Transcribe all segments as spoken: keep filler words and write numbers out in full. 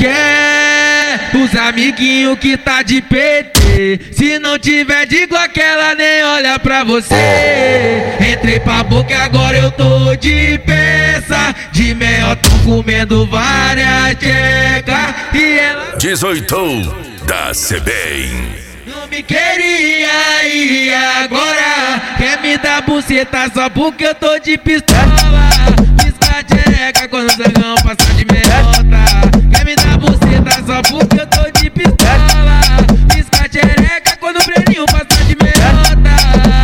quer os amiguinhos que tá de P T. Se não tiver de Glock, ela nem olha pra você. Entrei pra boca, agora eu tô de peça. De meiotão comendo várias tchecas. E ela dezoito da C B M. não me queria e agora quer me dar buceta só porque eu tô de pistola. Pisca tchereca quando o zangão passa de meiota. Quer me dar buceta só porque eu tô de pistola. Pisca tchereca quando o Breninho passa de meiota.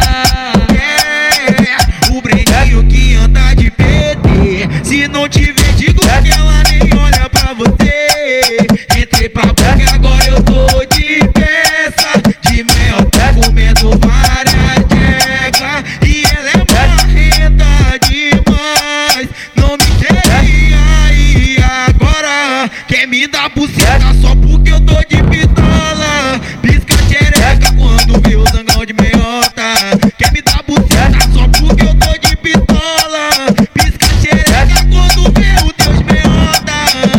É, o Breninho que anda de P T. Se não tiver de Glock, ela nem olha pra você. Entrei pra boca, agora eu tô de peça. De meiota comendo várias teclas. E ela é marrenta demais. Não me queria e agora quer me dar buceta só porque eu tô de pistola. Pisca tchereca quando vê o zangão de meiota. Quer me dar buceta só porque eu tô de pistola. Pisca tchereca quando vê o Deus meiota.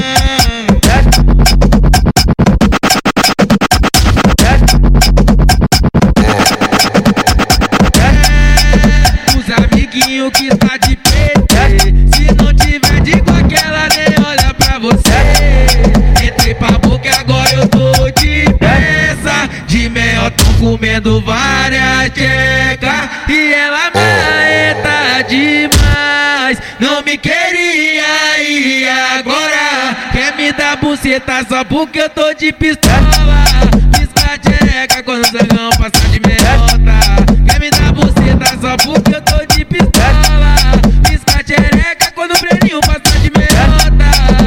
Que tá de P T. Se não tiver de Glock, ela nem olha pra você. Entrei pra boca, agora eu tô de peça. De meiotão comendo várias tchecas. E ela marreta demais. Não me queria e agora quer me dar buceta só porque eu tô de pistola. Pisca tchereca quando o zangão passa de meiota. Quer me dar buceta só porque eu tô de pistola. Pisca tchereca quando o Breninho passa de meiota.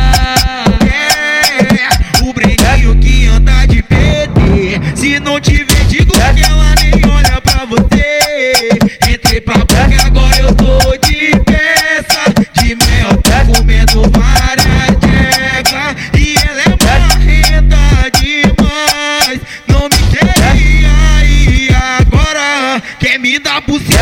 É, o Breninho que anda de P T. Se não tiver de Glock, ela nem olha pra você. Entrei pra boca, agora eu tô de peça. De meiota comendo várias teclas. E ela é marrenta demais. Não me queria e agora quer me dar buceta